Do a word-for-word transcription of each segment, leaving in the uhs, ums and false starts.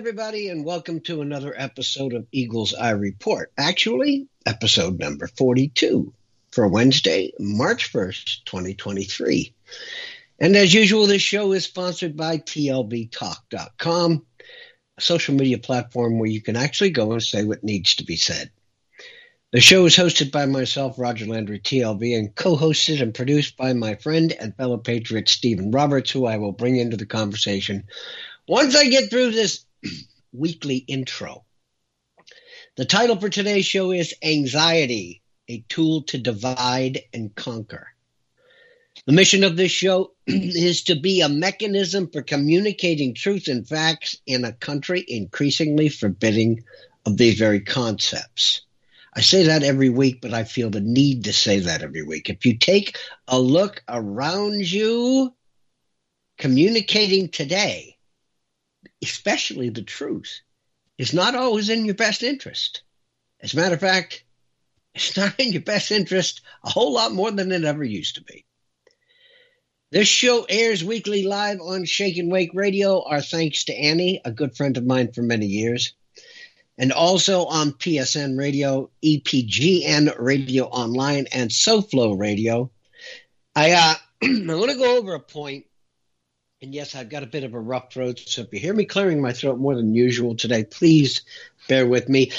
everybody, and welcome to another episode of Eagle's Eye Report. Actually, episode number forty-two for Wednesday, March first, twenty twenty-three. And as usual, this show is sponsored by T L B talk dot com, a social media platform where you can actually go and say what needs to be said. The show is hosted by myself, Roger Landry, T L B, and co-hosted and produced by my friend and fellow patriot, Stephen Roberts, who I will bring into the conversation once I get through this weekly intro. The title for today's show is Anxiety, a Tool to Divide and Conquer. The mission of this show is to be a mechanism for communicating truth and facts in a country increasingly forbidding of these very concepts. I say that every week, but I feel the need to say that every week. If you take a look around you, communicating today, especially the truth, is not always in your best interest. As a matter of fact, it's not in your best interest a whole lot more than it ever used to be. This show airs weekly live on Shake and Wake Radio. Our thanks to Annie, a good friend of mine for many years. And also on P S N Radio, E P G N Radio Online, and SoFlo Radio. I, uh, I want to go over a point. And yes, I've got a bit of a rough throat, so if you hear me clearing my throat more than usual today, please bear with me.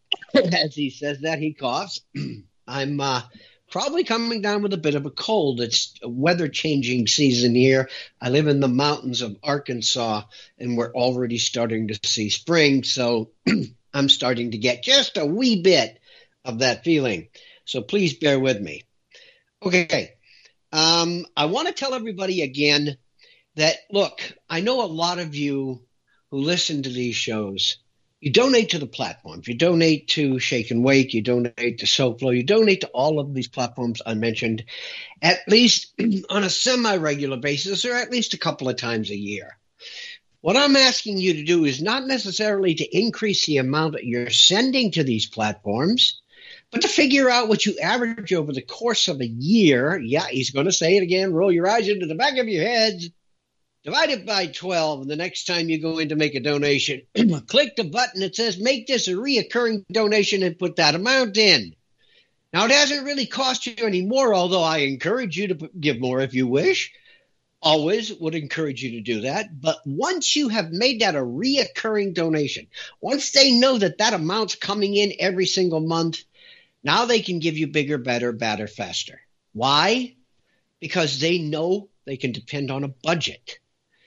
As he says that, he coughs. I'm uh, probably coming down with a bit of a cold. It's weather-changing season here. I live in the mountains of Arkansas, and we're already starting to see spring, so I'm starting to get just a wee bit of that feeling. So please bear with me. Okay, um, I want to tell everybody again that, look, I know a lot of you who listen to these shows, you donate to the platforms. You donate to Shake and Wake. You donate to SoFlo. You donate to all of these platforms I mentioned at least on a semi-regular basis or at least a couple of times a year. What I'm asking you to do is not necessarily to increase the amount that you're sending to these platforms, but to figure out what you average over the course of a year. Yeah, he's going to say it again. Roll your eyes into the back of your heads. Divide it by twelve, and the next time you go in to make a donation, click the button that says make this a reoccurring donation and put that amount in. Now, it hasn't really cost you any more, although I encourage you to give more if you wish. Always would encourage you to do that. But once you have made that a reoccurring donation, once they know that that amount's coming in every single month, now they can give you bigger, better, badder, faster. Why? Because they know they can depend on a budget.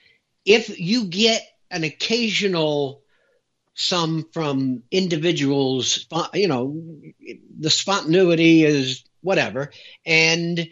If you get an occasional sum from individuals, you know, the spontaneity is whatever, and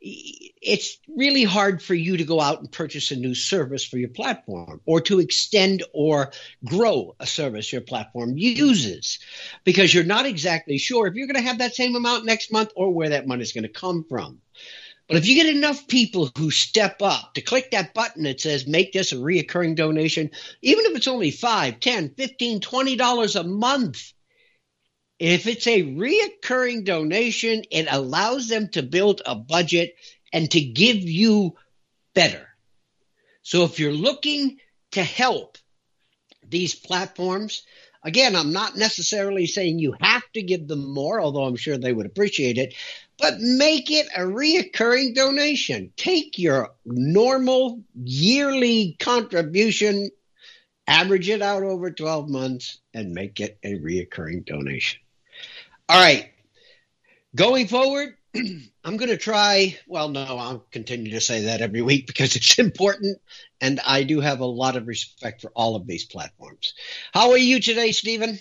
it's really hard for you to go out and purchase a new service for your platform or to extend or grow a service your platform uses because you're not exactly sure if you're going to have that same amount next month or where that money is going to come from. But if you get enough people who step up to click that button that says make this a reoccurring donation, even if it's only five, ten, fifteen, twenty dollars a month, if it's a reoccurring donation, it allows them to build a budget and to give you better. So if you're looking to help these platforms, again, I'm not necessarily saying you have to give them more, although I'm sure they would appreciate it, but make it a reoccurring donation. Take your normal yearly contribution, average it out over twelve months, and make it a reoccurring donation. All right. Going forward, I'm going to try – well, no, I'll continue to say that every week because it's important, and I do have a lot of respect for all of these platforms. How are you today, Stephen?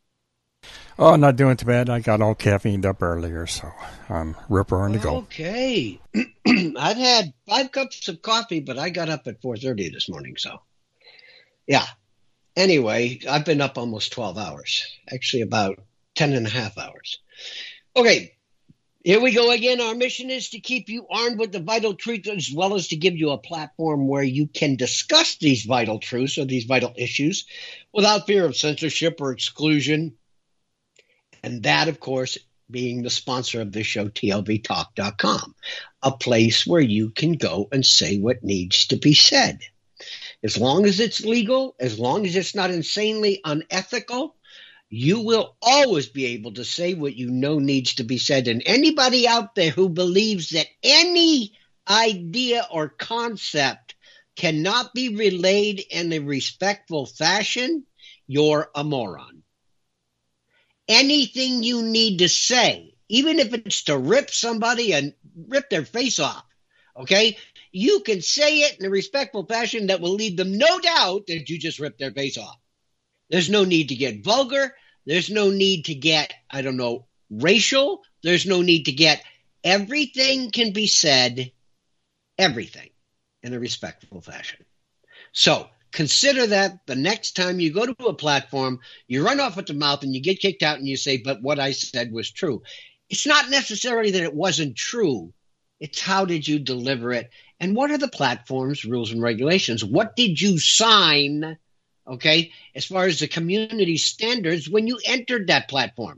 Oh, not doing too bad. I got all caffeined up earlier, so I'm ripper to go. Okay. I've had five cups of coffee, but I got up at four thirty this morning, so yeah. Anyway, I've been up almost twelve hours, actually about ten and a half hours. Okay, here we go again. Our mission is to keep you armed with the vital truth as well as to give you a platform where you can discuss these vital truths or these vital issues without fear of censorship or exclusion. And that, of course, being the sponsor of this show, T L B talk dot com, a place where you can go and say what needs to be said. as long as it's legal, as long as it's not insanely unethical, you will always be able to say what you know needs to be said. And anybody out there who believes that any idea or concept cannot be relayed in a respectful fashion, you're a moron. Anything you need to say, even if it's to rip somebody and rip their face off, okay, you can say it in a respectful fashion that will leave them no doubt that you just ripped their face off. There's no need to get vulgar. There's no need to get, I don't know, racial. There's no need to get, everything can be said, everything, in a respectful fashion. So consider that the next time you go to a platform, you run off at the mouth and you get kicked out and you say, but what I said was true. It's not necessarily that it wasn't true. It's how did you deliver it? And what are the platform's rules and regulations? What did you sign, okay, as far as the community standards when you entered that platform?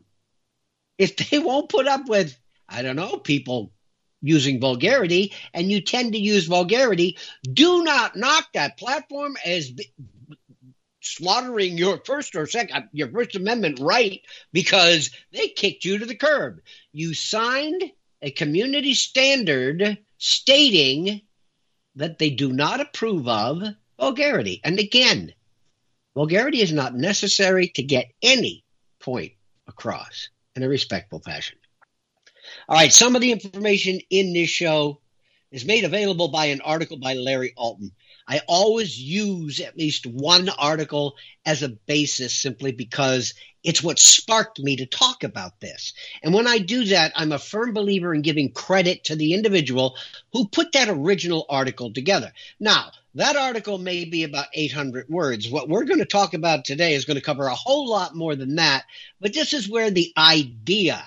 If they won't put up with, I don't know, people using vulgarity, and you tend to use vulgarity, do not knock that platform as b- slaughtering your first or second, your First Amendment right because they kicked you to the curb. You signed a community standard stating that they do not approve of vulgarity. And again, vulgarity is not necessary to get any point across in a respectful fashion. All right, some of the information in this show is made available by an article by Larry Alton. I always use at least one article as a basis simply because it's what sparked me to talk about this. And when I do that, I'm a firm believer in giving credit to the individual who put that original article together. Now, that article may be about eight hundred words. What we're going to talk about today is going to cover a whole lot more than that, but this is where the idea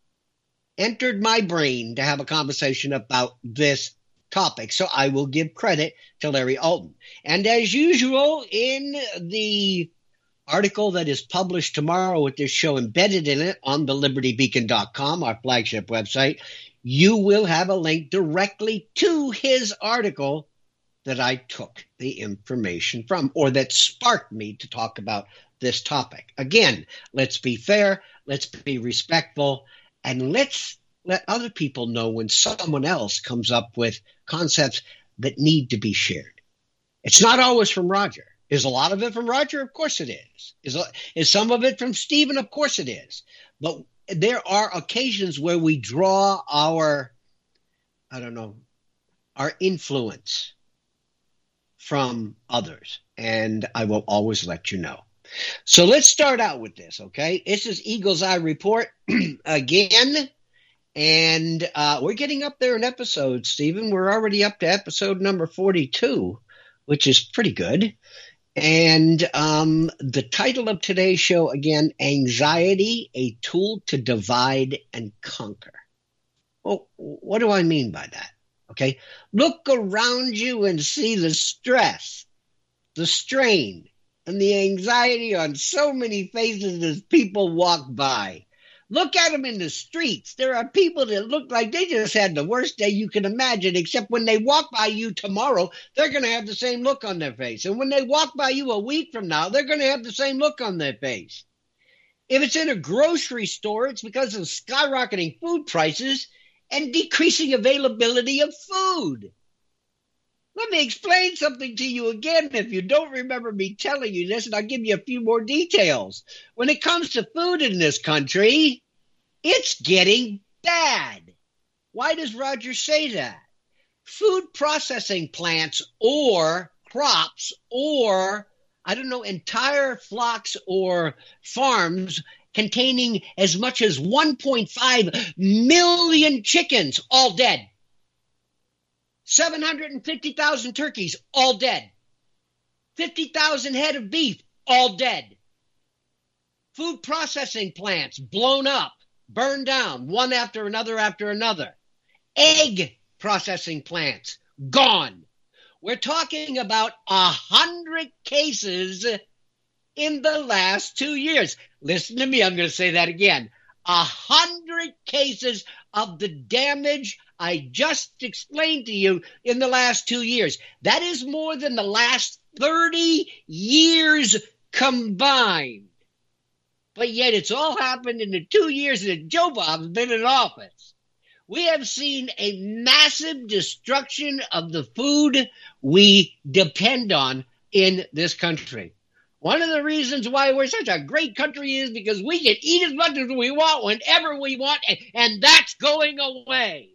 entered my brain to have a conversation about this topic. So I will give credit to Larry Alton. And as usual, in the article that is published tomorrow with this show embedded in it on the liberty beacon dot com, our flagship website, you will have a link directly to his article that I took the information from, or that sparked me to talk about this topic. Again, let's be fair, let's be respectful, and let's let other people know when someone else comes up with concepts that need to be shared. It's not always from Roger. Is a lot of it from Roger? Of course it is. Is, is some of it from Stephen? Of course it is. But there are occasions where we draw our, I don't know, our influence from others. And I will always let you know. So let's start out with this, okay? This is Eagle's Eye Report again. And uh, we're getting up there in episodes, Stephen. We're already up to episode number forty-two, which is pretty good. And um, the title of today's show, again, Anxiety, a Tool to Divide and Conquer. Well, what do I mean by that? Okay, look around you and see the stress, the strain, and the anxiety on so many faces as people walk by. Look at them in the streets. There are people that look like they just had the worst day you can imagine, except when they walk by you tomorrow, they're going to have the same look on their face. And when they walk by you a week from now, they're going to have the same look on their face. If it's in a grocery store, it's because of skyrocketing food prices and decreasing availability of food. Let me explain something to you again if you don't remember me telling you this, and I'll give you a few more details. When it comes to food in this country, it's getting bad. Why does Roger say that? Food processing plants or crops or, I don't know, entire flocks or farms containing as much as one point five million chickens, all dead. seven hundred fifty thousand turkeys, all dead. fifty thousand head of beef, all dead. Food processing plants blown up, burned down, one after another after another. Egg processing plants, gone. We're talking about a hundred cases in the last two years. Listen to me, I'm going to say that again. A hundred cases of the damage I just explained to you in the last two years. That is more than the last thirty years combined. But yet it's all happened in the two years that Joe Bob's been in office. We have seen a massive destruction of the food we depend on in this country. One of the reasons why we're such a great country is because we can eat as much as we want whenever we want, and, and that's going away.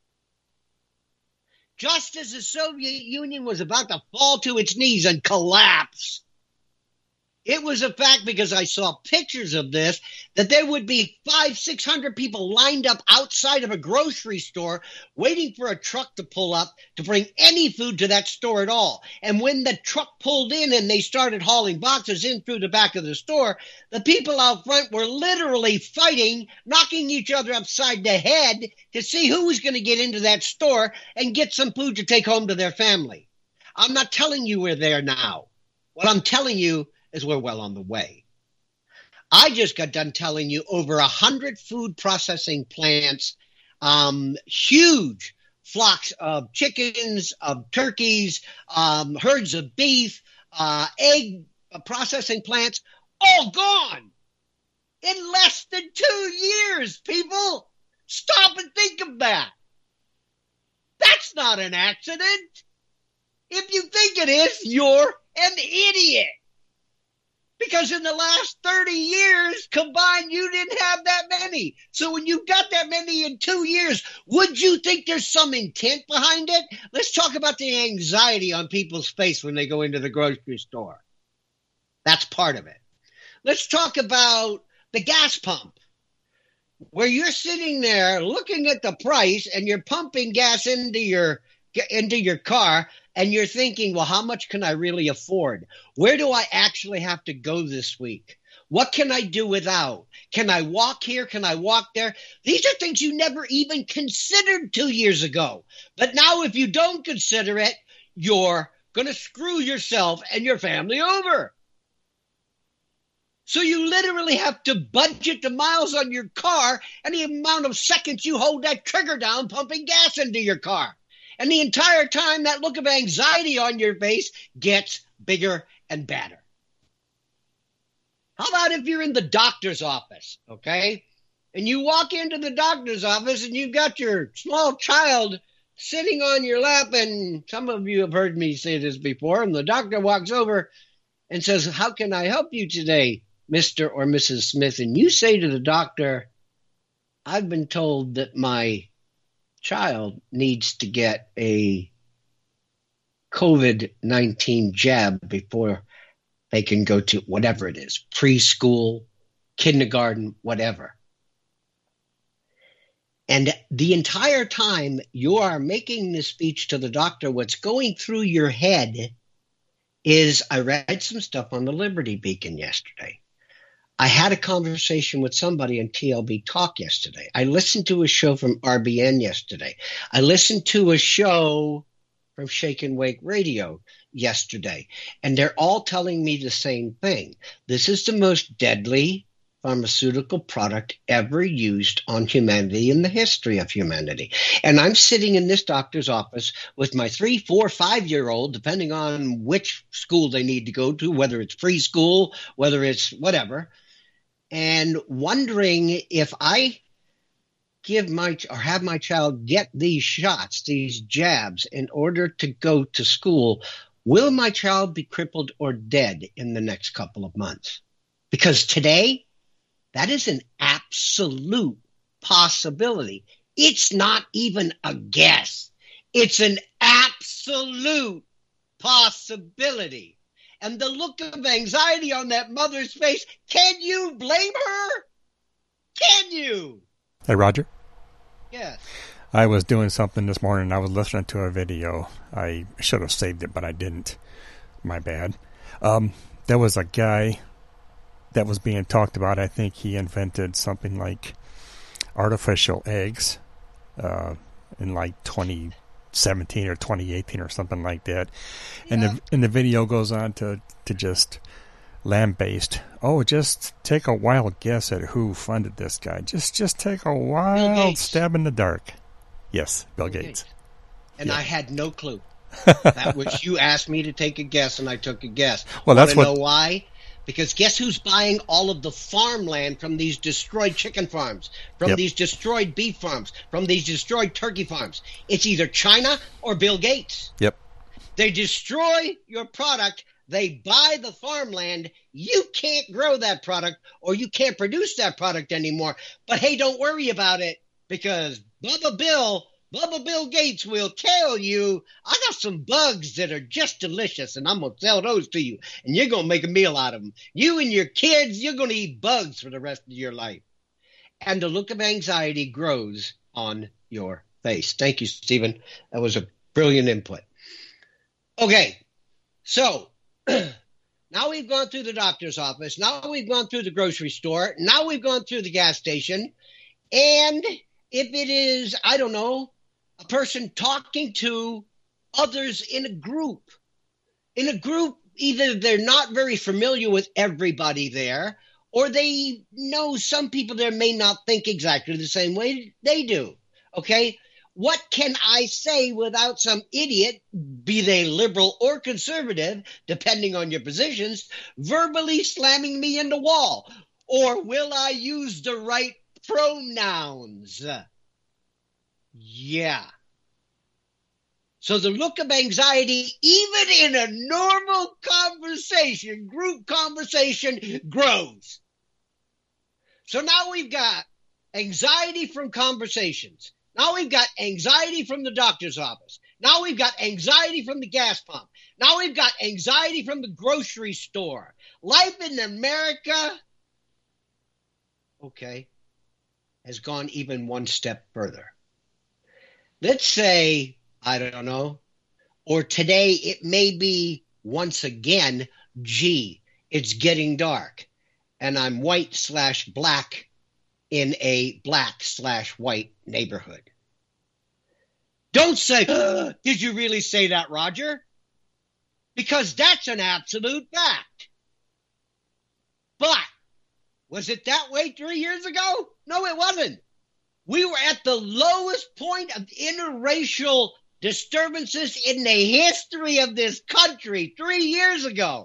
Just as the Soviet Union was about to fall to its knees and collapse, it was a fact, because I saw pictures of this, that there would be five, six hundred people lined up outside of a grocery store waiting for a truck to pull up to bring any food to that store at all. And when the truck pulled in and they started hauling boxes in through the back of the store, the people out front were literally fighting, knocking each other upside the head to see who was going to get into that store and get some food to take home to their family. I'm not telling you we're there now. What I'm telling you is we're well on the way. I just got done telling you over a hundred food processing plants, um, huge flocks of chickens, of turkeys, um, herds of beef, uh, egg processing plants, all gone in less than two years, people. Stop and think of that. That's not an accident. If you think it is, you're an idiot. Because in the last thirty years combined, you didn't have that many. So when you got that many in two years, would you think there's some intent behind it? Let's talk about the anxiety on people's face when they go into the grocery store. That's part of it. Let's talk about the gas pump, where you're sitting there looking at the price and you're pumping gas into your into your car, and you're thinking, well, how much can I really afford? Where do I actually have to go this week? What can I do without? Can I walk here? Can I walk there? These are things you never even considered two years ago. But now if you don't consider it, you're going to screw yourself and your family over. So you literally have to budget the miles on your car and the amount of seconds you hold that trigger down pumping gas into your car. And the entire time, that look of anxiety on your face gets bigger and badder. How about if you're in the doctor's office, okay? And you walk into the doctor's office and you've got your small child sitting on your lap, and some of you have heard me say this before, and the doctor walks over and says, how can I help you today, Mister or Missus Smith? And you say to the doctor, I've been told that my child needs to get a COVID nineteen jab before they can go to whatever it is, preschool, kindergarten, whatever. And the entire time you are making this speech to the doctor, what's going through your head is, I read some stuff on the Liberty Beacon yesterday. I had a conversation with somebody on T L B Talk yesterday. I listened to a show from R B N yesterday. I listened to a show from Shake and Wake Radio yesterday. And they're all telling me the same thing. This is the most deadly pharmaceutical product ever used on humanity in the history of humanity. And I'm sitting in this doctor's office with my three, four, five-year-old, depending on which school they need to go to, whether it's preschool, whether it's whatever, and wondering if I give my or have my child get these shots, these jabs, in order to go to school, will my child be crippled or dead in the next couple of months? Because today, that is an absolute possibility. It's not even a guess. It's an absolute possibility. And the look of anxiety on that mother's face, can you blame her? Can you? Hey, Roger? Yes. I was doing something this morning. I was listening to a video. I should have saved it, but I didn't. My bad. Um, there was a guy that was being talked about. I think he invented something like artificial eggs uh, in like twenty seventeen or twenty eighteen or something like that. Yeah. And the and the video goes on to, to just lambaste. Oh, just take a wild guess at who funded this guy. Just just take a wild stab in the dark. Yes, Bill Gates. And yeah. I had no clue. That was, you asked me to take a guess, and I took a guess. Well, that's Want to what. know why? Because guess who's buying all of the farmland from these destroyed chicken farms, from Yep. these destroyed beef farms, from these destroyed turkey farms? It's either China or Bill Gates. Yep. They destroy your product. They buy the farmland. You can't grow that product, or you can't produce that product anymore. But hey, don't worry about it, because Bubba Bill, Bubba Bill Gates will tell you, I got some bugs that are just delicious, and I'm going to sell those to you, and you're going to make a meal out of them. You and your kids, you're going to eat bugs for the rest of your life. And the look of anxiety grows on your face. Thank you, Stephen. That was a brilliant input. Okay, so now we've gone through the doctor's office. Now we've gone through the grocery store. Now we've gone through the gas station. And if it is, I don't know, a person talking to others in a group, in a group, either they're not very familiar with everybody there, or they know some people there may not think exactly the same way they do. Okay? What can I say without some idiot, be they liberal or conservative, depending on your positions, verbally slamming me in the wall? Or will I use the right pronouns? Yeah. So the look of anxiety, even in a normal conversation, group conversation, grows. So now we've got anxiety from conversations. Now we've got anxiety from the doctor's office. Now we've got anxiety from the gas pump. Now we've got anxiety from the grocery store. Life in America, okay, has gone even one step further. Let's say, I don't know, or today it may be once again, gee, it's getting dark, and I'm white slash black in a black slash white neighborhood. Don't say, uh, did you really say that, Roger? Because that's an absolute fact. But was it that way three years ago? No, it wasn't. We were at the lowest point of interracial disturbances in the history of this country three years ago.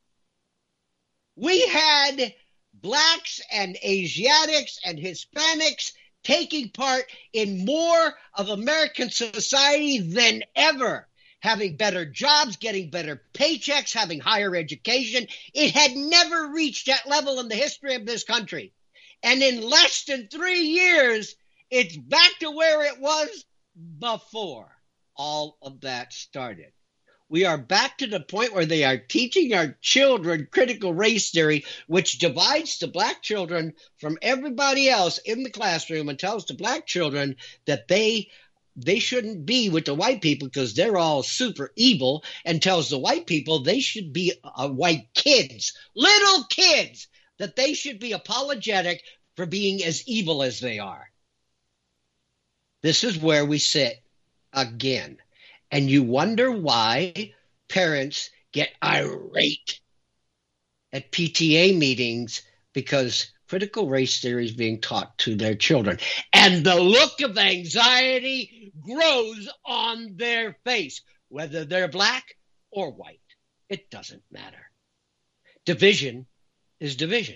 We had blacks and Asiatics and Hispanics taking part in more of American society than ever, having better jobs, getting better paychecks, having higher education. It had never reached that level in the history of this country. And in less than three years, it's back to where it was before all of that started. We are back to the point where they are teaching our children critical race theory, which divides the black children from everybody else in the classroom and tells the black children that they they shouldn't be with the white people because they're all super evil, and tells the white people they should be uh, white kids, little kids, that they should be apologetic for being as evil as they are. This is where we sit again. And you wonder why parents get irate at P T A meetings because critical race theory is being taught to their children. And the look of anxiety grows on their face, whether they're black or white. It doesn't matter. Division is division.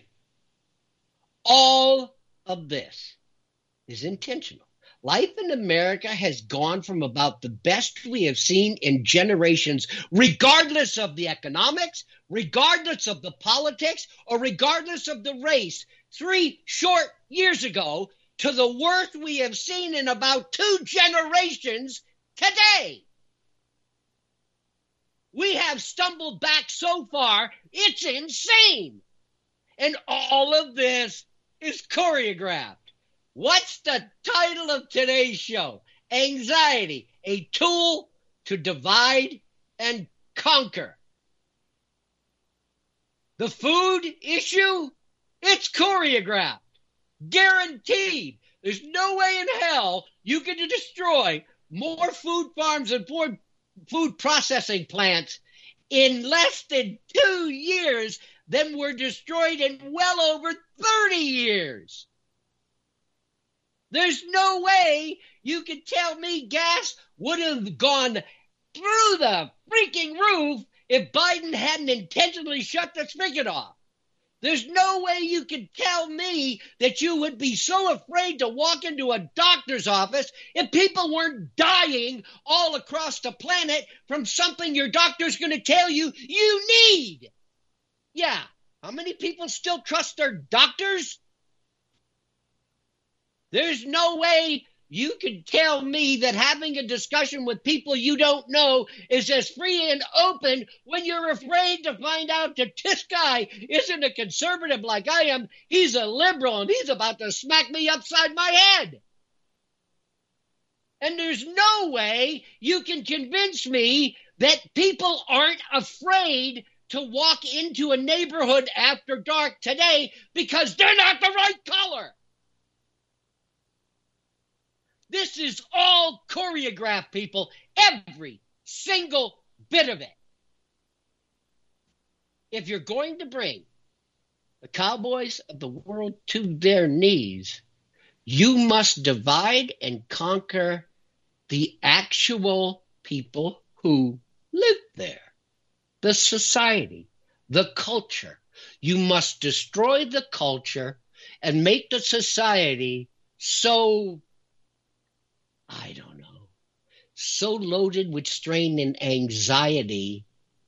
All of this is intentional. Life in America has gone from about the best we have seen in generations, regardless of the economics, regardless of the politics, or regardless of the race, three short years ago, to the worst we have seen in about two generations today. We have stumbled back so far, it's insane. And all of this is choreographed. What's the title of today's show? Anxiety, a tool to divide and conquer. The food issue, it's choreographed. Guaranteed. There's no way in hell you can destroy more food farms and more food processing plants in less than two years than were destroyed in well over thirty years. There's no way you can tell me gas would have gone through the freaking roof if Biden hadn't intentionally shut the spigot off. There's no way you can tell me that you would be so afraid to walk into a doctor's office if people weren't dying all across the planet from something your doctor's going to tell you you need. Yeah. How many people still trust their doctors? There's no way you can tell me that having a discussion with people you don't know is as free and open when you're afraid to find out that this guy isn't a conservative like I am. He's a liberal and he's about to smack me upside my head. And there's no way you can convince me that people aren't afraid to walk into a neighborhood after dark today because they're not the right color. This is all choreographed, people. Every single bit of it. If you're going to bring the cowboys of the world to their knees, you must divide and conquer the actual people who live there. The society, the culture. You must destroy the culture and make the society so, I don't know, so loaded with strain and anxiety.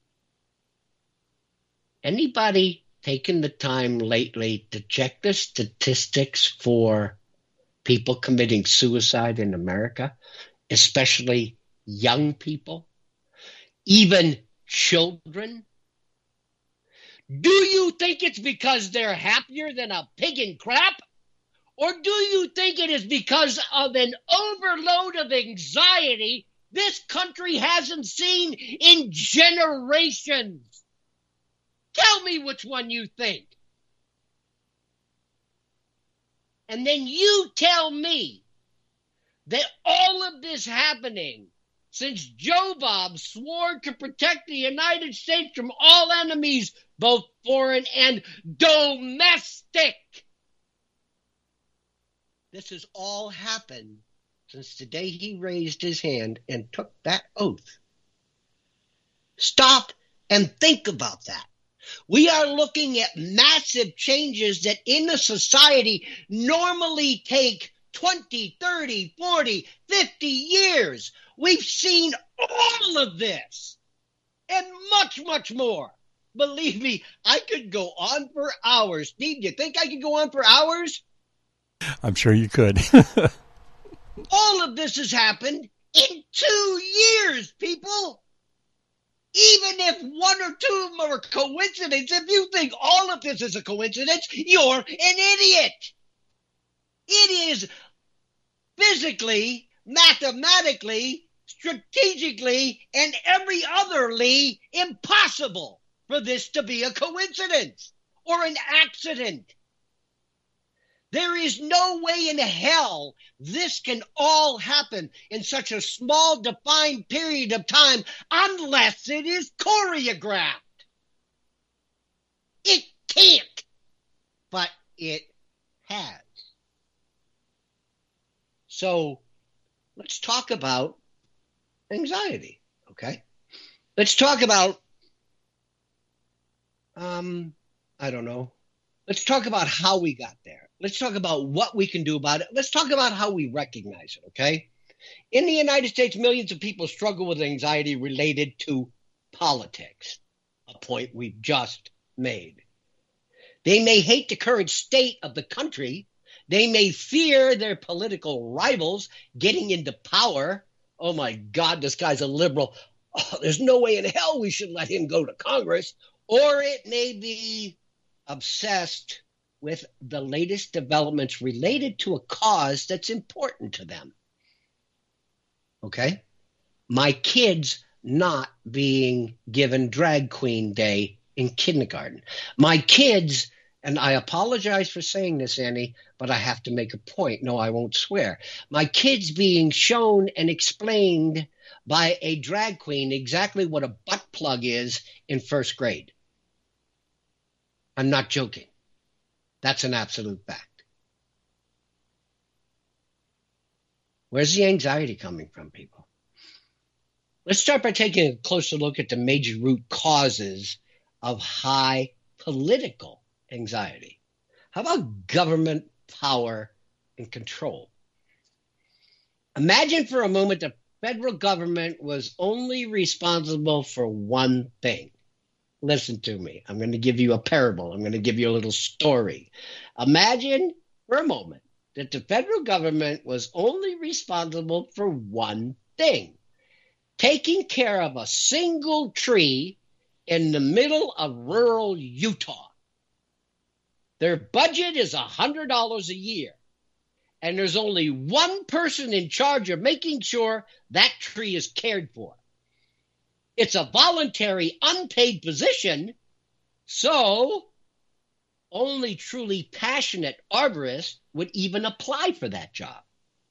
Anybody taken the time lately to check the statistics for people committing suicide in America, especially young people, even children? Do you think it's because they're happier than a pig in crap? Or do you think it is because of an overload of anxiety this country hasn't seen in generations? Tell me which one you think. And then you tell me that all of this happening since Joe Bob swore to protect the United States from all enemies, both foreign and domestic. This has all happened since the day he raised his hand and took that oath. Stop and think about that. We are looking at massive changes that in a society normally take twenty, thirty, forty, fifty years. We've seen all of this and much, much more. Believe me, I could go on for hours. Steve, do you think I could go on for hours? I'm sure you could. All of this has happened in two years, people. Even if one or two of them are a coincidence, if you think all of this is a coincidence, you're an idiot. It is physically, mathematically, strategically, and every otherly impossible for this to be a coincidence or an accident. There is no way in hell this can all happen in such a small, defined period of time unless it is choreographed. It can't, but it has. So let's talk about anxiety, okay? Let's talk about, um, I don't know. Let's talk about how we got there. Let's talk about what we can do about it. Let's talk about how we recognize it, okay? In the United States, millions of people struggle with anxiety related to politics, a point we've just made. They may hate the current state of the country. They may fear their political rivals getting into power. Oh, my God, this guy's a liberal. Oh, there's no way in hell we should let him go to Congress. Or it may be obsessed with the latest developments related to a cause that's important to them. Okay? My kids not being given drag queen day in kindergarten. My kids, and I apologize for saying this, Annie, but I have to make a point. No, I won't swear. My kids being shown and explained by a drag queen exactly what a butt plug is in first grade. I'm not joking. That's an absolute fact. Where's the anxiety coming from, people? Let's start by taking a closer look at the major root causes of high political anxiety. How about government power and control? Imagine for a moment the federal government was only responsible for one thing. Listen to me. I'm going to give you a parable. I'm going to give you a little story. Imagine for a moment that the federal government was only responsible for one thing: taking care of a single tree in the middle of rural Utah. Their budget is one hundred dollars a year, and there's only one person in charge of making sure that tree is cared for. It's a voluntary, unpaid position, so only truly passionate arborists would even apply for that job.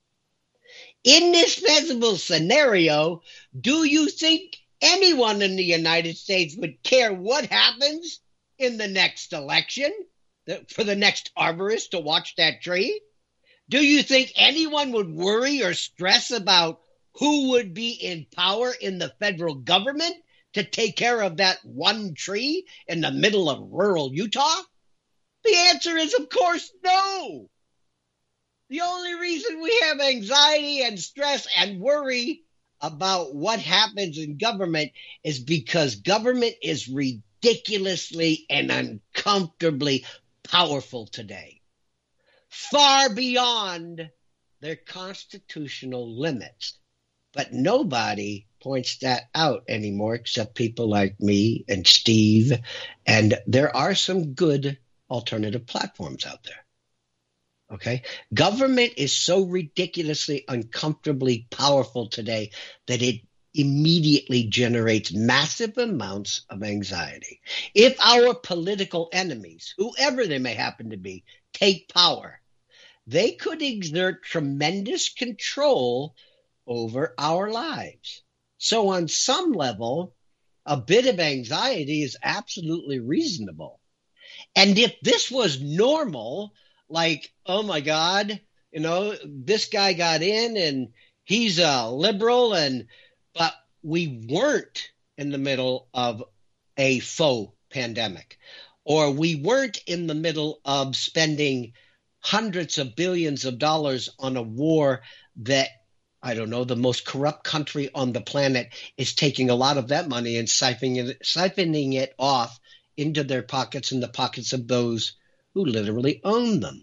In this feasible scenario, do you think anyone in the United States would care what happens in the next election for the next arborist to watch that tree? Do you think anyone would worry or stress about who would be in power in the federal government to take care of that one tree in the middle of rural Utah? The answer is, of course, no. The only reason we have anxiety and stress and worry about what happens in government is because government is ridiculously and uncomfortably powerful today, far beyond their constitutional limits. But nobody points that out anymore except people like me and Steve. And there are some good alternative platforms out there. Okay? Government is so ridiculously uncomfortably powerful today that it immediately generates massive amounts of anxiety. If our political enemies, whoever they may happen to be, take power, they could exert tremendous control over our lives. So on some level, a bit of anxiety is absolutely reasonable. And if this was normal, like, oh my God, you know, this guy got in and he's a liberal, and but we weren't in the middle of a faux pandemic, or we weren't in the middle of spending hundreds of billions of dollars on a war that, I don't know, the most corrupt country on the planet is taking a lot of that money and siphoning it, siphoning it off into their pockets and the pockets of those who literally own them.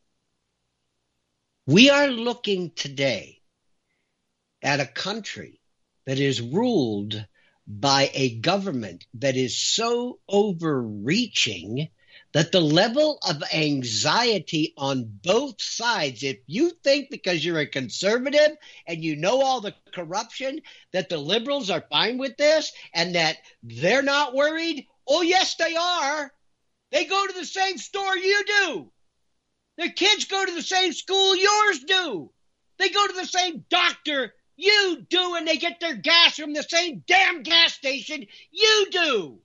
We are looking today at a country that is ruled by a government that is so overreaching that the level of anxiety on both sides, if you think because you're a conservative and you know all the corruption that the liberals are fine with this and that they're not worried, oh yes they are. They go to the same store you do. Their kids go to the same school yours do. They go to the same doctor you do, and they get their gas from the same damn gas station you do.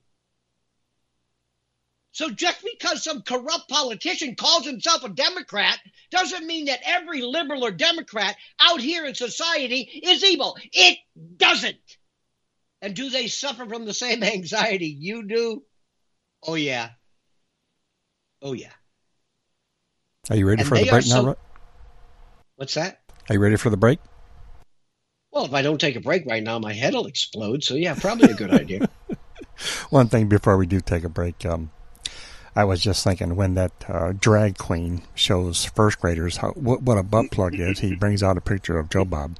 So just because some corrupt politician calls himself a Democrat doesn't mean that every liberal or Democrat out here in society is evil. It doesn't. And do they suffer from the same anxiety you do? Oh, yeah. Oh, yeah. Are you ready and for the break so, now? What's that? Are you ready for the break? Well, if I don't take a break right now, my head will explode. So, yeah, probably a good idea. One thing before we do take a break, um, I was just thinking when that uh, drag queen shows first graders how, what, what a butt plug is, he brings out a picture of Joe Bob.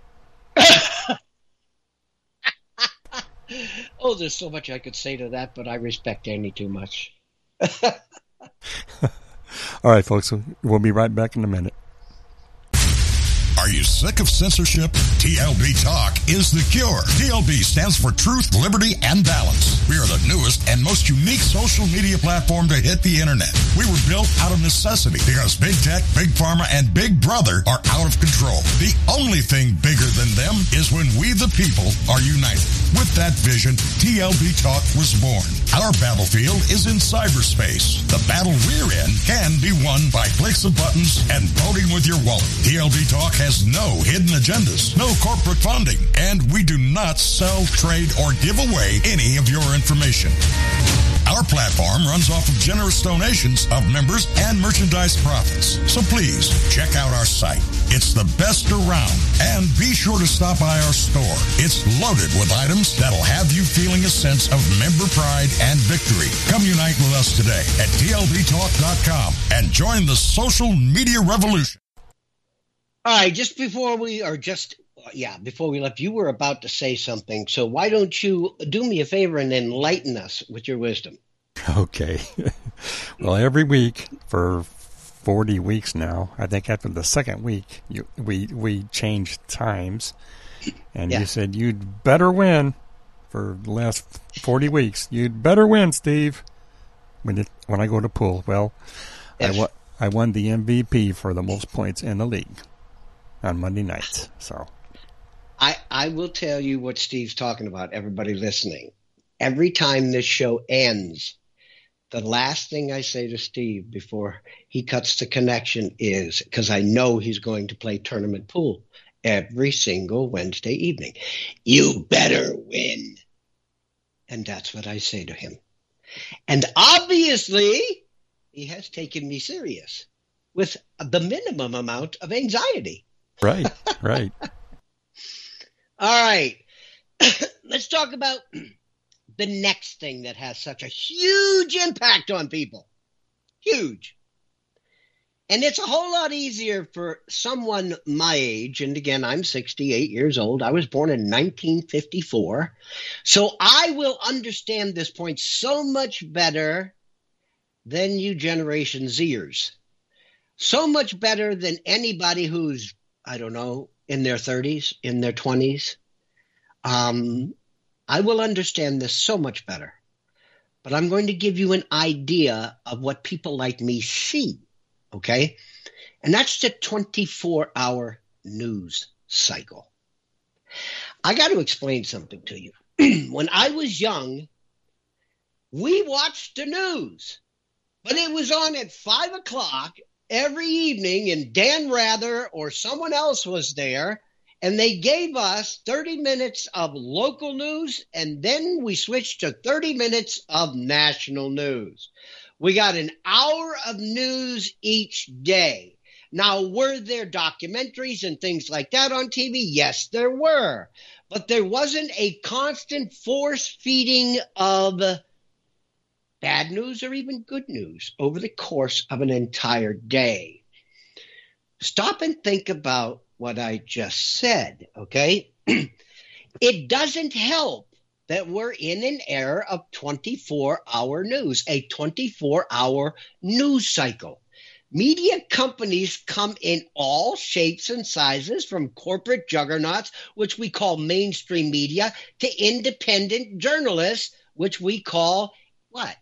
Oh, there's so much I could say to that, but I respect Andy too much. All right, folks, we'll be right back in a minute. Are you sick of censorship? T L B Talk is the cure. T L B stands for Truth, Liberty, and Balance. We are the newest and most unique social media platform to hit the internet. We were built out of necessity because Big Tech, Big Pharma, and Big Brother are out of control. The only thing bigger than them is when we the people are united. With that vision, T L B Talk was born. Our battlefield is in cyberspace. The battle we're in can be won by clicks of buttons and voting with your wallet. T L B Talk has no hidden agendas, no corporate funding, and we do not sell, trade, or give away any of your information. Our platform runs off of generous donations of members and merchandise profits. So please check out our site. It's the best around. And be sure to stop by our store. It's loaded with items that'll have you feeling a sense of member pride and victory. Come unite with us today at T L B talk dot com and join the social media revolution. All right, just before we are just, yeah, before we left, you were about to say something. So why don't you do me a favor and enlighten us with your wisdom? Okay. Well, every week for forty weeks now, I think after the second week, you, we we changed times. And yeah. You said you'd better win for the last forty weeks. You'd better win, Steve, when it, when I go to pool. Well, yes. I, wa- I won the M V P for the most points in the league on Monday night. So I, I will tell you what Steve's talking about, everybody listening. Every time this show ends, the last thing I say to Steve before he cuts the connection is, because I know he's going to play tournament pool every single Wednesday evening, you better win. And that's what I say to him. And obviously, he has taken me serious with the minimum amount of anxiety. Right, right. All right. Let's talk about the next thing that has such a huge impact on people. Huge. And it's a whole lot easier for someone my age. And again, I'm sixty-eight years old. I was born in nineteen fifty-four. So I will understand this point so much better than you Generation Zers. So much better than anybody who's, I don't know, in their thirties, in their twenties. Um, I will understand this so much better. But I'm going to give you an idea of what people like me see, okay? And that's the twenty-four hour news cycle. I got to explain something to you. When I was young, we watched the news, but it was on at five o'clock every evening, and Dan Rather or someone else was there, and they gave us thirty minutes of local news, and then we switched to thirty minutes of national news. We got an hour of news each day. Now, were there documentaries and things like that on T V? Yes, there were. But there wasn't a constant force feeding of bad news or even good news over the course of an entire day. Stop and think about what I just said, okay? It doesn't help that we're in an era of twenty-four hour news, a twenty-four hour news cycle. Media companies come in all shapes and sizes, from corporate juggernauts, which we call mainstream media, to independent journalists, which we call what?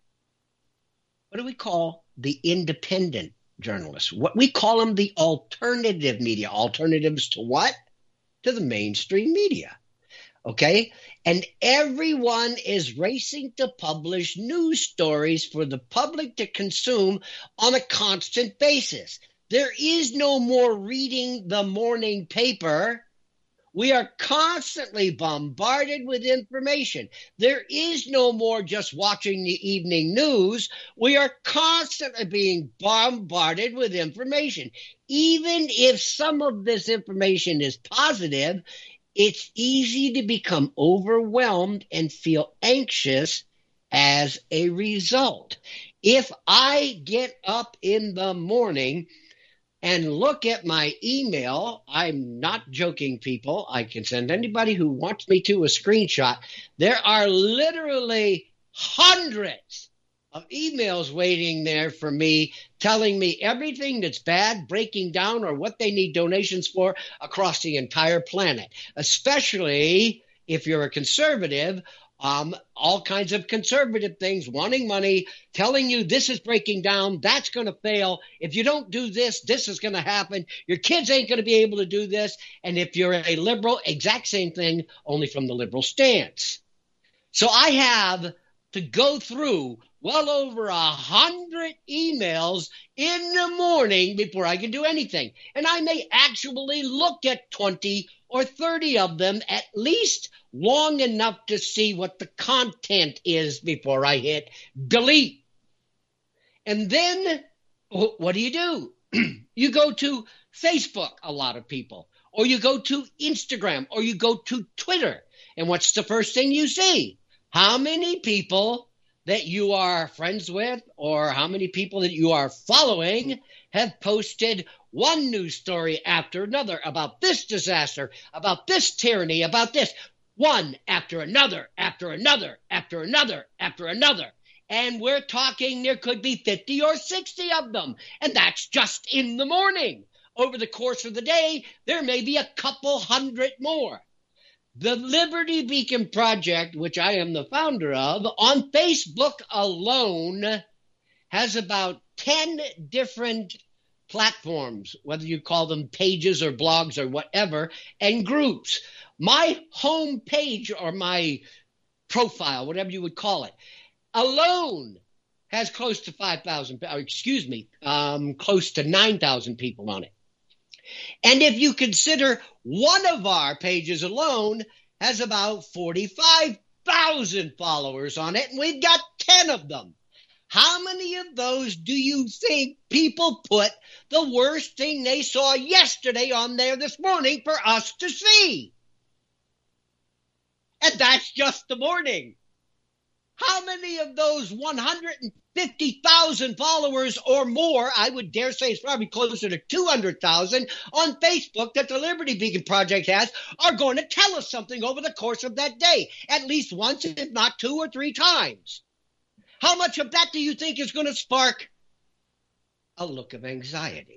What do we call the independent journalists? What we call them, the alternative media. Alternatives to what? To the mainstream media. Okay? And everyone is racing to publish news stories for the public to consume on a constant basis. There is no more reading the morning paper. We are constantly bombarded with information. There is no more just watching the evening news. We are constantly being bombarded with information. Even if some of this information is positive, it's easy to become overwhelmed and feel anxious as a result. If I get up in the morning and look at my email, I'm not joking, people. I can send anybody who wants me to a screenshot. There are literally hundreds of emails waiting there for me, telling me everything that's bad, breaking down, or what they need donations for across the entire planet, especially if you're a conservative. Um, all kinds of conservative things, wanting money, telling you this is breaking down, that's going to fail. If you don't do this, this is going to happen. Your kids ain't going to be able to do this. And if you're a liberal, exact same thing, only from the liberal stance. So I have to go through well over a hundred emails in the morning before I can do anything. And I may actually look at twenty or thirty of them at least long enough to see what the content is before I hit delete. And then what do you do? You go to Facebook, a lot of people, or you go to Instagram, or you go to Twitter. And what's the first thing you see? How many people that you are friends with or how many people that you are following have posted one news story after another about this disaster, about this tyranny, about this, one after another, after another, after another, after another. And we're talking there could be fifty or sixty of them. And that's just in the morning. Over the course of the day, there may be a couple hundred more. The Liberty Beacon Project, which I am the founder of, on Facebook alone has about ten different platforms, whether you call them pages or blogs or whatever, and groups. My home page or my profile, whatever you would call it, alone has close to five thousand, or excuse me, um, close to nine thousand people on it. And if you consider one of our pages alone has about forty-five thousand followers on it, and we've got ten of them. How many of those do you think people put the worst thing they saw yesterday on there this morning for us to see? And that's just the morning. How many of those one hundred fifty thousand followers or more, I would dare say it's probably closer to two hundred thousand on Facebook that the Liberty Beacon Project has, are going to tell us something over the course of that day, at least once, if not two or three times? How much of that do you think is going to spark a look of anxiety?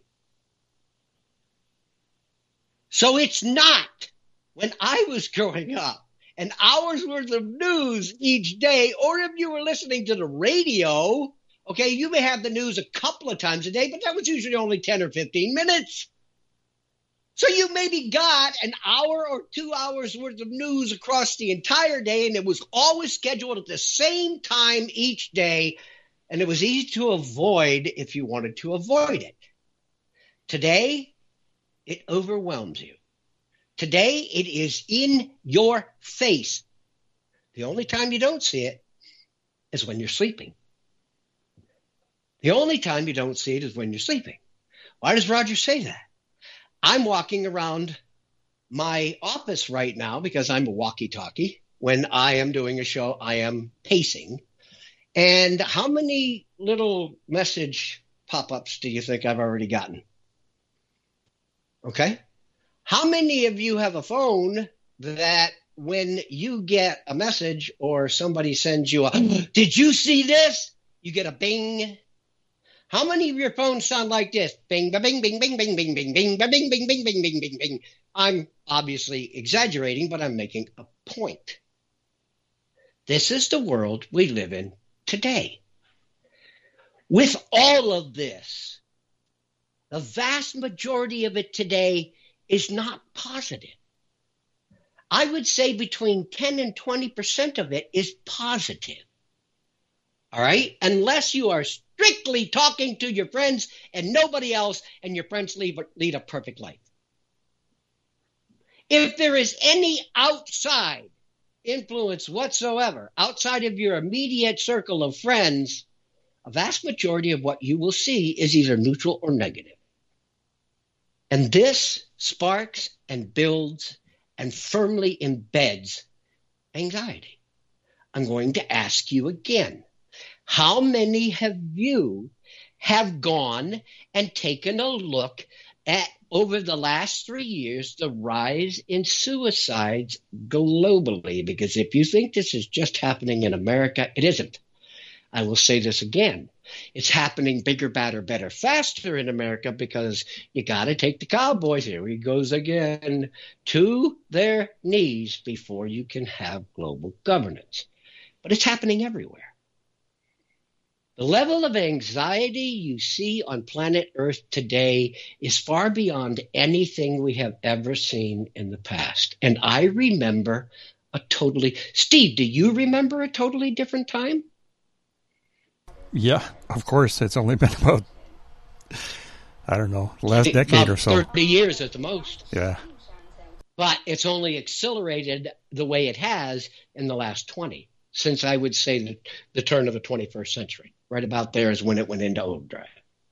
So it's not, when I was growing up, an hour's worth of news each day, or if you were listening to the radio, okay, you may have the news a couple of times a day, but that was usually only ten or fifteen minutes. So you maybe got an hour or two hours worth of news across the entire day, and it was always scheduled at the same time each day, and it was easy to avoid if you wanted to avoid it. Today, it overwhelms you. Today, it is in your face. The only time you don't see it is when you're sleeping. The only time you don't see it is when you're sleeping. Why does Roger say that? I'm walking around my office right now because I'm a walkie-talkie. When I am doing a show, I am pacing. And how many little message pop-ups do you think I've already gotten? Okay. How many of you have a phone that when you get a message or somebody sends you a, did you see this? You get a bing. How many of your phones sound like this? Bing, ba, bing, bing, bing, bing, bing, bing, bing, ba, bing, bing, bing, bing, bing, bing, bing. I'm obviously exaggerating, but I'm making a point. This is the world we live in today. With all of this, the vast majority of it today is not positive. I would say between ten and twenty percent of it is positive. All right? Unless you are strictly talking to your friends and nobody else, and your friends lead, lead a perfect life. If there is any outside influence whatsoever, outside of your immediate circle of friends, a vast majority of what you will see is either neutral or negative. And this sparks and builds and firmly embeds anxiety. I'm going to ask you again. How many of you have gone and taken a look at, over the last three years, the rise in suicides globally? Because if you think this is just happening in America, it isn't. I will say this again. It's happening bigger, badder, better, faster in America because you got to take the cowboys, here he goes again, to their knees before you can have global governance. but it's happening everywhere. The level of anxiety you see on planet Earth today is far beyond anything we have ever seen in the past. And I remember a totally... Steve, do you remember a totally different time? Yeah, of course. It's only been about, I don't know, last decade about or so. thirty years at the most. Yeah. But it's only accelerated the way it has in the last twenty, since I would say the, the turn of the twenty-first century. Right about there is when it went into overdrive.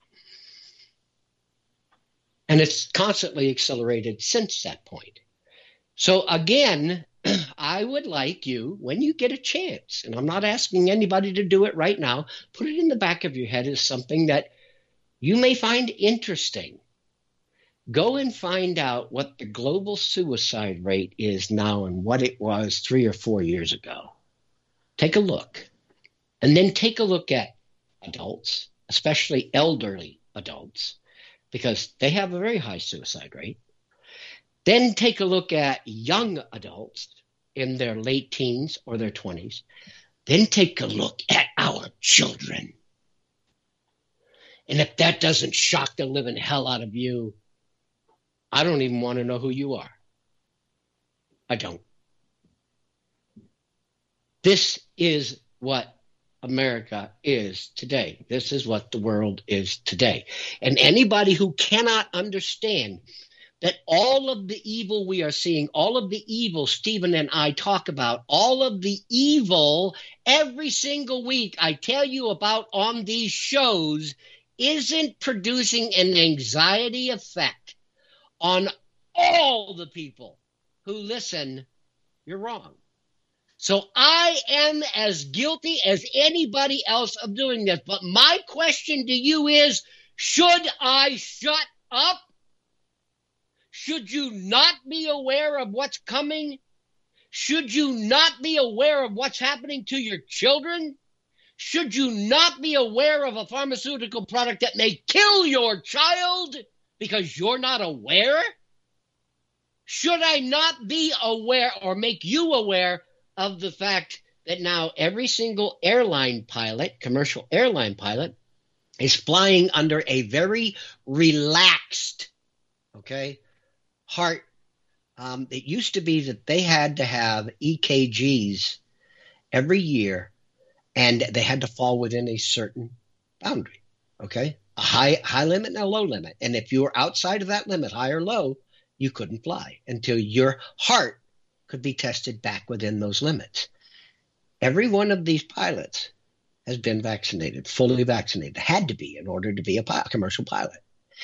And it's constantly accelerated since that point. So again, I would like you, when you get a chance, and I'm not asking anybody to do it right now, put it in the back of your head as something that you may find interesting. Go and find out what the global suicide rate is now and what it was three or four years ago. Take a look. And then take a look at adults, especially elderly adults, because they have a very high suicide rate. Then take a look at young adults in their late teens or their twenties. Then take a look at our children. And if that doesn't shock the living hell out of you, I don't even want to know who you are. I don't. This is what America is today. This is what the world is today. And anybody who cannot understand that all of the evil we are seeing, all of the evil Stephen and I talk about, all of the evil every single week I tell you about on these shows isn't producing an anxiety effect on all the people who listen, you're wrong. So I am as guilty as anybody else of doing this. But my question to you is, should I shut up? Should you not be aware of what's coming? Should you not be aware of what's happening to your children? Should you not be aware of a pharmaceutical product that may kill your child because you're not aware? Should I not be aware or make you aware of the fact that now every single airline pilot, commercial airline pilot, is flying under a very relaxed, okay, heart. Um, it used to be that they had to have E K Gs every year, and they had to fall within a certain boundary, okay, a high high limit and a low limit. And if you were outside of that limit, high or low, you couldn't fly until your heart could be tested back within those limits. Every one of these pilots has been vaccinated, fully vaccinated, had to be in order to be a pilot, commercial pilot.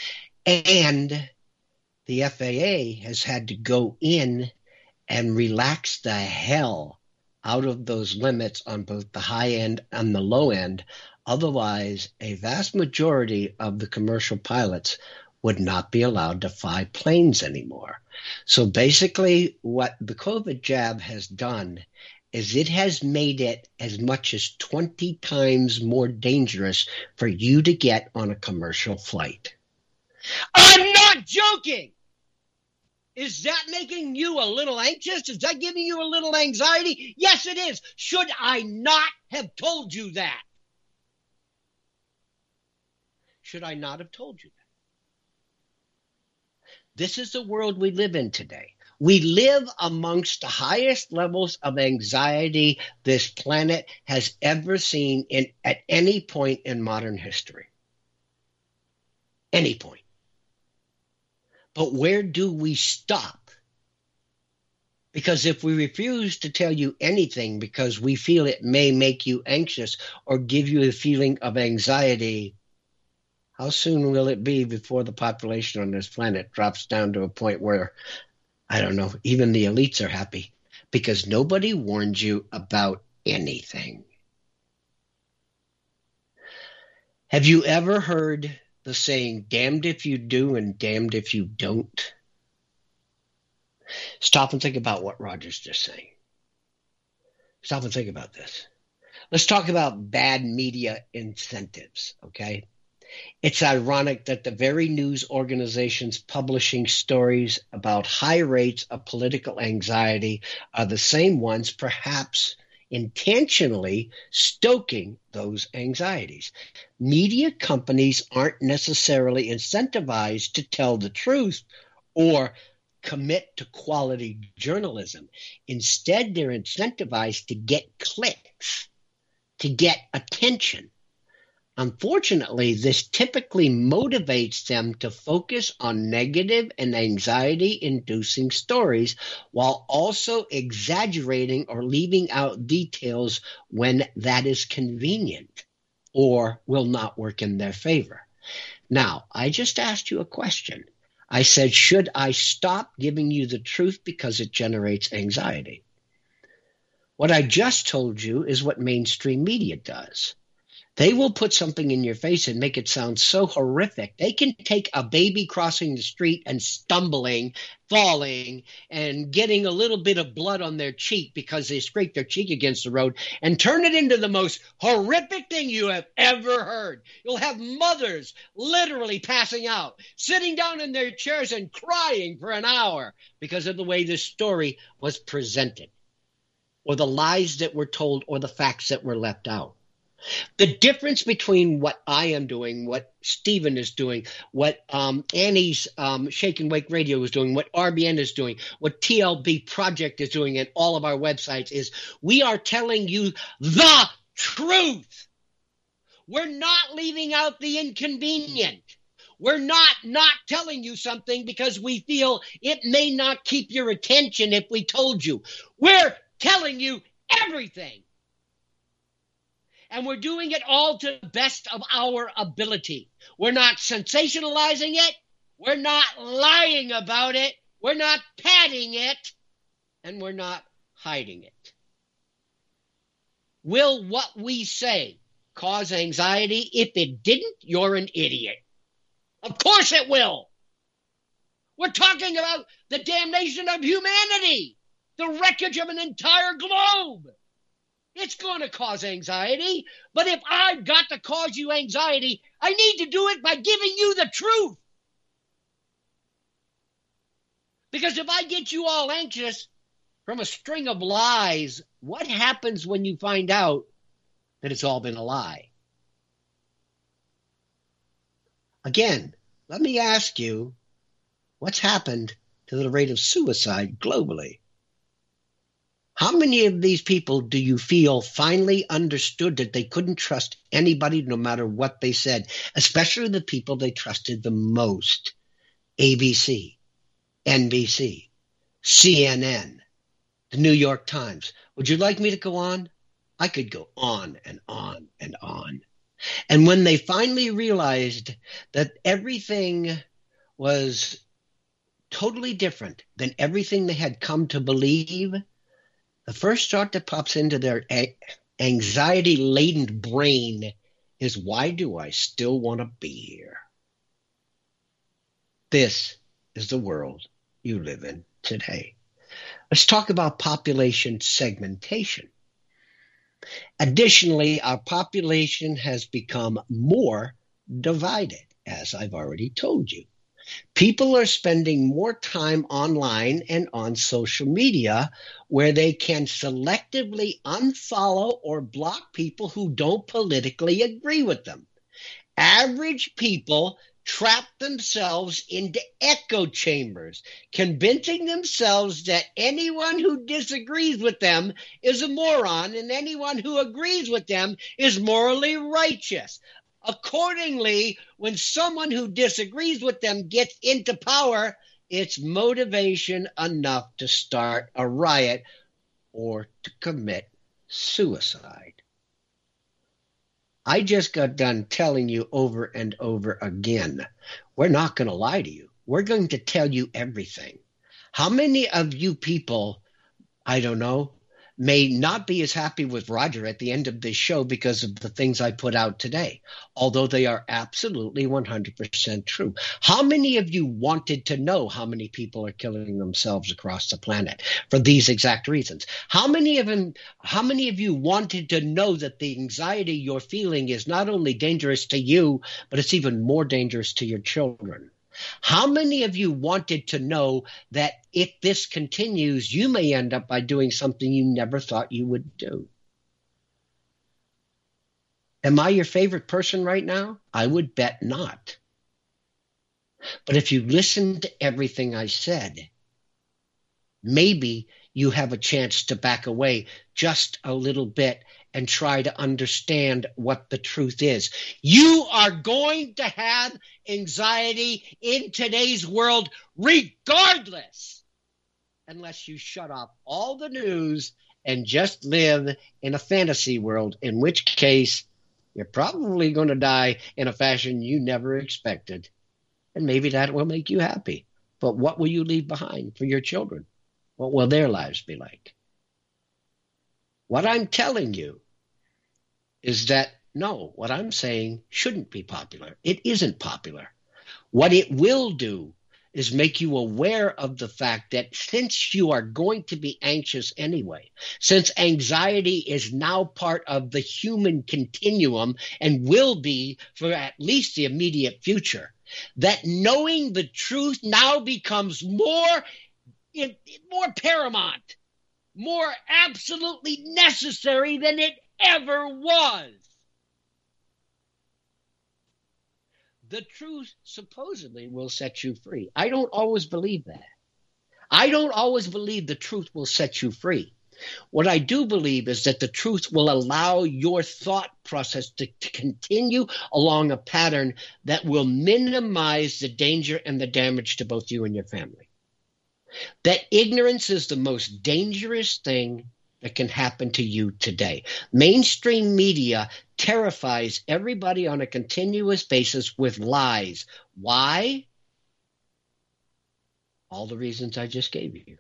And the F A A has had to go in and relax the hell out of those limits on both the high end and the low end. Otherwise, a vast majority of the commercial pilots would not be allowed to fly planes anymore. So basically what the COVID jab has done is it has made it as much as twenty times more dangerous for you to get on a commercial flight. I'm not joking! Is that making you a little anxious? Is that giving you a little anxiety? Yes, it is. Should I not have told you that? Should I not have told you that? This is the world we live in today. We live amongst the highest levels of anxiety this planet has ever seen in, at any point in modern history. Any point. But where do we stop? Because if we refuse to tell you anything because we feel it may make you anxious or give you a feeling of anxiety, how soon will it be before the population on this planet drops down to a point where, I don't know, even the elites are happy? Because nobody warns you about anything. Have you ever heard the saying, damned if you do and damned if you don't? Stop and think about what Roger's just saying. Stop and think about this. Let's talk about bad media incentives, okay? It's ironic that the very news organizations publishing stories about high rates of political anxiety are the same ones, perhaps intentionally stoking those anxieties. Media companies aren't necessarily incentivized to tell the truth or commit to quality journalism. Instead, they're incentivized to get clicks, to get attention. Unfortunately, this typically motivates them to focus on negative and anxiety-inducing stories while also exaggerating or leaving out details when that is convenient or will not work in their favor. Now, I just asked you a question. I said, should I stop giving you the truth because it generates anxiety? What I just told you is what mainstream media does. They will put something in your face and make it sound so horrific. They can take a baby crossing the street and stumbling, falling, and getting a little bit of blood on their cheek because they scraped their cheek against the road and turn it into the most horrific thing you have ever heard. You'll have mothers literally passing out, sitting down in their chairs and crying for an hour because of the way this story was presented, or the lies that were told, or the facts that were left out. The difference between what I am doing, what Stephen is doing, what um, Annie's um, Shake and Wake Radio is doing, what R B N is doing, what T L B Project is doing, and all of our websites is we are telling you the truth. We're not leaving out the inconvenient. We're not not telling you something because we feel it may not keep your attention if we told you. We're telling you everything. And we're doing it all to the best of our ability. We're not sensationalizing it. We're not lying about it. We're not padding it. And we're not hiding it. Will what we say cause anxiety? If it didn't, you're an idiot. Of course it will. We're talking about the damnation of humanity, the wreckage of an entire globe. It's going to cause anxiety, but if I've got to cause you anxiety, I need to do it by giving you the truth. Because if I get you all anxious from a string of lies, what happens when you find out that it's all been a lie? Again, let me ask you, what's happened to the rate of suicide globally? How many of these people do you feel finally understood that they couldn't trust anybody no matter what they said, especially the people they trusted the most? A B C, N B C, C N N, the New York Times. Would you like me to go on? I could go on and on and on. And when they finally realized that everything was totally different than everything they had come to believe, the first thought that pops into their anxiety-laden brain is, why do I still want to be here? This is the world you live in today. Let's talk about population segmentation. Additionally, our population has become more divided, as I've already told you. People are spending more time online and on social media where they can selectively unfollow or block people who don't politically agree with them. Average people trap themselves into echo chambers, convincing themselves that anyone who disagrees with them is a moron and anyone who agrees with them is morally righteous. Accordingly, when someone who disagrees with them gets into power, it's motivation enough to start a riot or to commit suicide. I just got done telling you over and over again, we're not going to lie to you. We're going to tell you everything. How many of you people, I don't know, may not be as happy with Roger at the end of this show because of the things I put out today, although they are absolutely one hundred percent true. How many of you wanted to know how many people are killing themselves across the planet for these exact reasons? How many of them, how many of you wanted to know that the anxiety you're feeling is not only dangerous to you, but it's even more dangerous to your children? How many of you wanted to know that if this continues, you may end up by doing something you never thought you would do? Am I your favorite person right now? I would bet not. But if you listen to everything I said, maybe you have a chance to back away just a little bit and try to understand what the truth is. You are going to have anxiety in today's world regardless, unless you shut off all the news and just live in a fantasy world, in which case you're probably going to die in a fashion you never expected. And maybe that will make you happy. But what will you leave behind for your children? What will their lives be like? What I'm telling you is that, no, what I'm saying shouldn't be popular. It isn't popular. What it will do is make you aware of the fact that since you are going to be anxious anyway, since anxiety is now part of the human continuum and will be for at least the immediate future, that knowing the truth now becomes more, more paramount, more absolutely necessary than it ever was. The truth supposedly will set you free. I don't always believe that. I don't always believe the truth will set you free. What I do believe is that the truth will allow your thought process to, to continue along a pattern that will minimize the danger and the damage to both you and your family. That ignorance is the most dangerous thing that can happen to you today. Mainstream media terrifies everybody on a continuous basis with lies. Why? All the reasons I just gave you.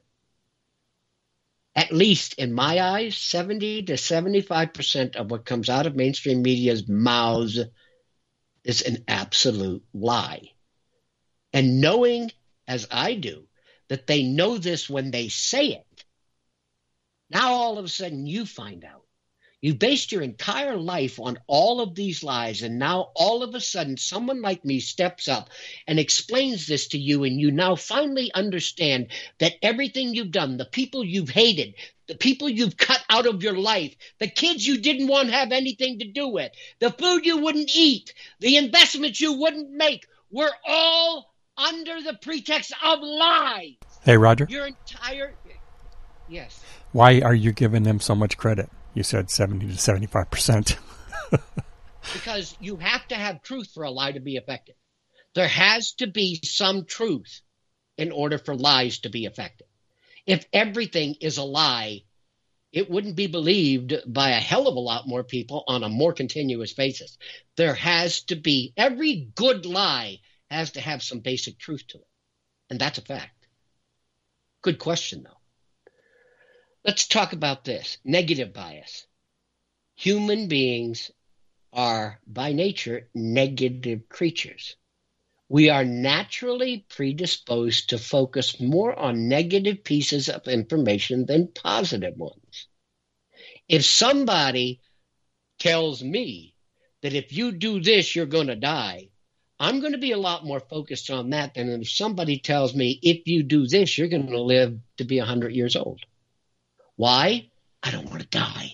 At least in my eyes, seventy to seventy-five percent of what comes out of mainstream media's mouths is an absolute lie. And knowing, as I do, that they know this when they say it, now all of a sudden you find out. You based your entire life on all of these lies, and now all of a sudden someone like me steps up and explains this to you, and you now finally understand that everything you've done, the people you've hated, the people you've cut out of your life, the kids you didn't want to have anything to do with, the food you wouldn't eat, the investments you wouldn't make, were all under the pretext of lies. Hey, Roger. Your entire... Yes. Why are you giving them so much credit? You said seventy to seventy-five percent. Because you have to have truth for a lie to be effective. There has to be some truth in order for lies to be effective. If everything is a lie, it wouldn't be believed by a hell of a lot more people on a more continuous basis. There has to be, every good lie has to have some basic truth to it. And that's a fact. Good question, though. Let's talk about this. Negative bias. Human beings are, by nature, negative creatures. We are naturally predisposed to focus more on negative pieces of information than positive ones. If somebody tells me that if you do this, you're going to die, I'm going to be a lot more focused on that than if somebody tells me, if you do this, you're going to live to be one hundred years old. Why? I don't want to die.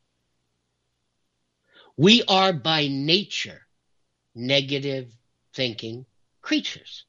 We are by nature negative thinking creatures.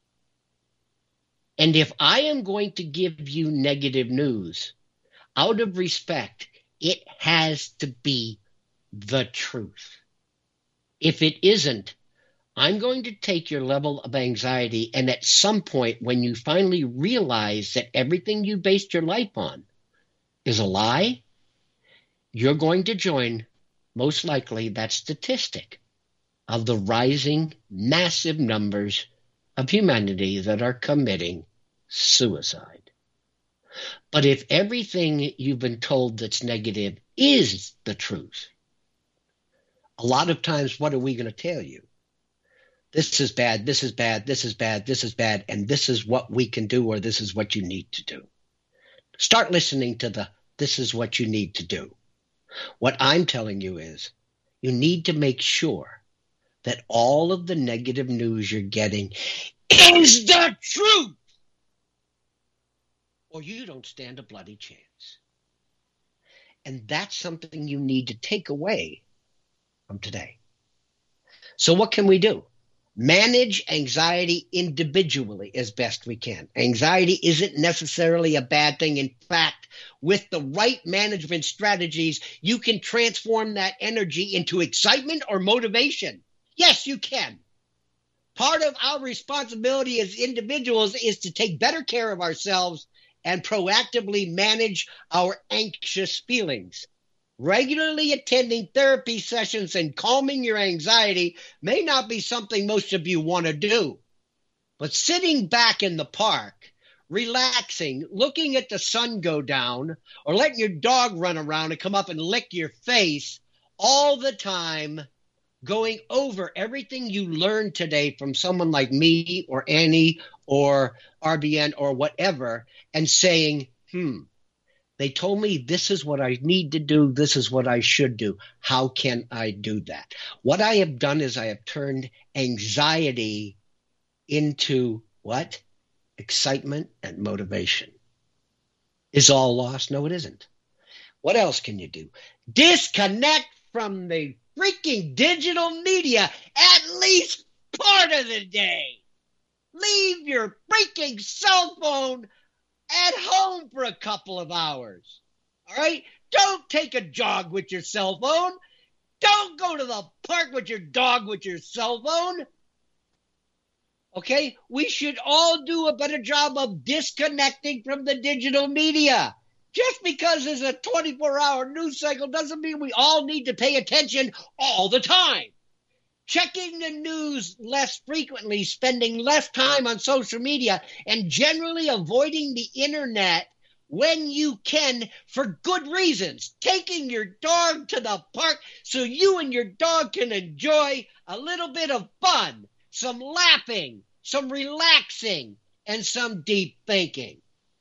And if I am going to give you negative news, out of respect, it has to be the truth. If it isn't, I'm going to take your level of anxiety, and at some point when you finally realize that everything you based your life on is a lie, you're going to join, most likely, that statistic of the rising massive numbers of humanity that are committing suicide. But if everything you've been told that's negative is the truth, a lot of times what are we going to tell you? This is bad, this is bad, this is bad, this is bad, and this is what we can do, or this is what you need to do. Start listening to the this is what you need to do. What I'm telling you is you need to make sure that all of the negative news you're getting is the truth, or you don't stand a bloody chance. And that's something you need to take away from today. So what can we do? Manage anxiety individually as best we can. Anxiety isn't necessarily a bad thing. In fact, with the right management strategies, you can transform that energy into excitement or motivation. Yes, you can. Part of our responsibility as individuals is to take better care of ourselves and proactively manage our anxious feelings. Regularly attending therapy sessions and calming your anxiety may not be something most of you want to do. But sitting back in the park, relaxing, looking at the sun go down, or letting your dog run around and come up and lick your face all the time, going over everything you learned today from someone like me or Annie or R B N or whatever, and saying, hmm, they told me this is what I need to do. This is what I should do. How can I do that? What I have done is I have turned anxiety into what? Excitement and motivation. Is all lost? No, it isn't. What else can you do? Disconnect from the freaking digital media at least part of the day. Leave your freaking cell phone at home for a couple of hours. All right? Don't take a jog with your cell phone. Don't go to the park with your dog with your cell phone. Okay? We should all do a better job of disconnecting from the digital media. Just because there's a twenty-four hour news cycle doesn't mean we all need to pay attention all the time. Checking the news less frequently, spending less time on social media, and generally avoiding the internet when you can for good reasons. Taking your dog to the park so you and your dog can enjoy a little bit of fun, some laughing, some relaxing, and some deep thinking.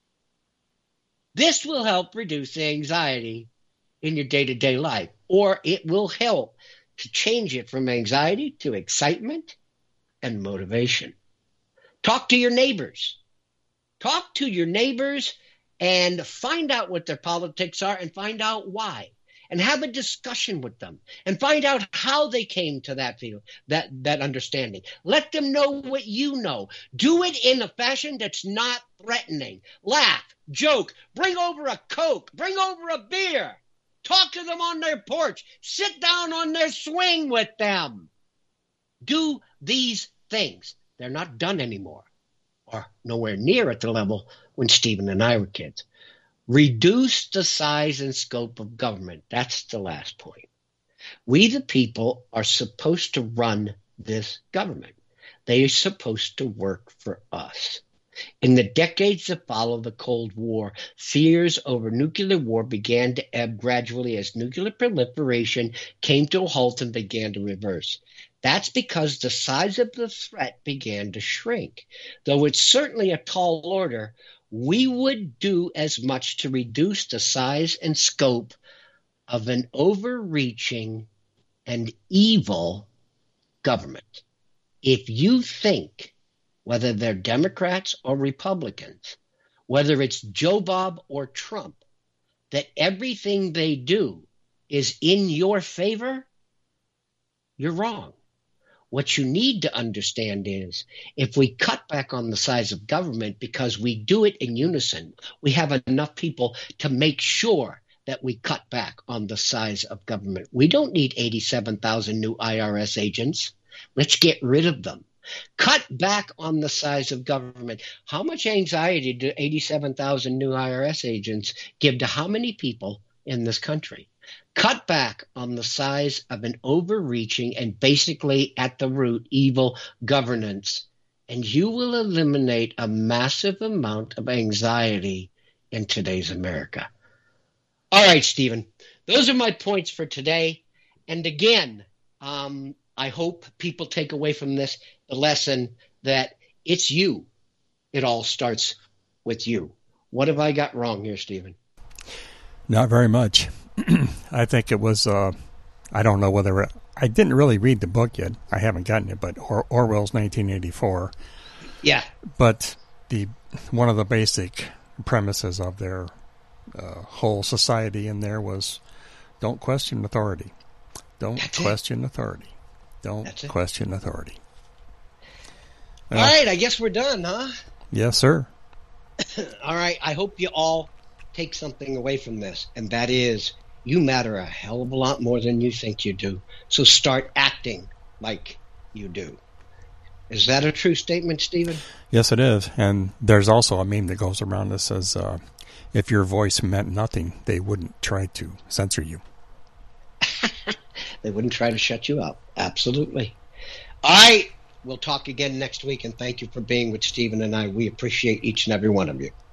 This will help reduce anxiety in your day-to-day life, or it will help to change it from anxiety to excitement and motivation. Talk to your neighbors. Talk to your neighbors and find out what their politics are and find out why. And have a discussion with them and find out how they came to that feel, that, that understanding. Let them know what you know. Do it in a fashion that's not threatening. Laugh, joke, bring over a Coke, bring over a beer. Talk to them on their porch. Sit down on their swing with them. Do these things. They're not done anymore, or nowhere near at the level when Stephen and I were kids. Reduce the size and scope of government. That's the last point. We, the people, are supposed to run this government. They are supposed to work for us. In the decades that followed the Cold War, fears over nuclear war began to ebb gradually as nuclear proliferation came to a halt and began to reverse. That's because the size of the threat began to shrink. Though it's certainly a tall order, we would do as much to reduce the size and scope of an overreaching and evil government. If you think, whether they're Democrats or Republicans, whether it's Joe Bob or Trump, that everything they do is in your favor, you're wrong. What you need to understand is if we cut back on the size of government because we do it in unison, we have enough people to make sure that we cut back on the size of government. We don't need eighty-seven thousand new I R S agents. Let's get rid of them. Cut back on the size of government. How much anxiety do eighty-seven thousand new I R S agents give to how many people in this country? Cut back on the size of an overreaching and basically at the root evil governance, and you will eliminate a massive amount of anxiety in today's America. All right, Stephen, those are my points for today. And again, um, I hope people take away from this the lesson that it's you. It all starts with you. What have I got wrong here, Stephen? Not very much. I think it was, uh, I don't know whether, it, I didn't really read the book yet. I haven't gotten it, but or- Orwell's nineteen eighty-four. Yeah. But the one of the basic premises of their uh, whole society in there was don't question authority. Don't That's question it. authority. Don't That's question authority. All uh, right, I guess we're done, huh? Yes, sir. All right, I hope you all take something away from this, and that is you matter a hell of a lot more than you think you do. So start acting like you do. Is that a true statement, Stephen? Yes, it is. And there's also a meme that goes around that says, uh, if your voice meant nothing, they wouldn't try to censor you. They wouldn't try to shut you up. Absolutely. All right. We'll talk again next week, and thank you for being with Stephen and I. We appreciate each and every one of you.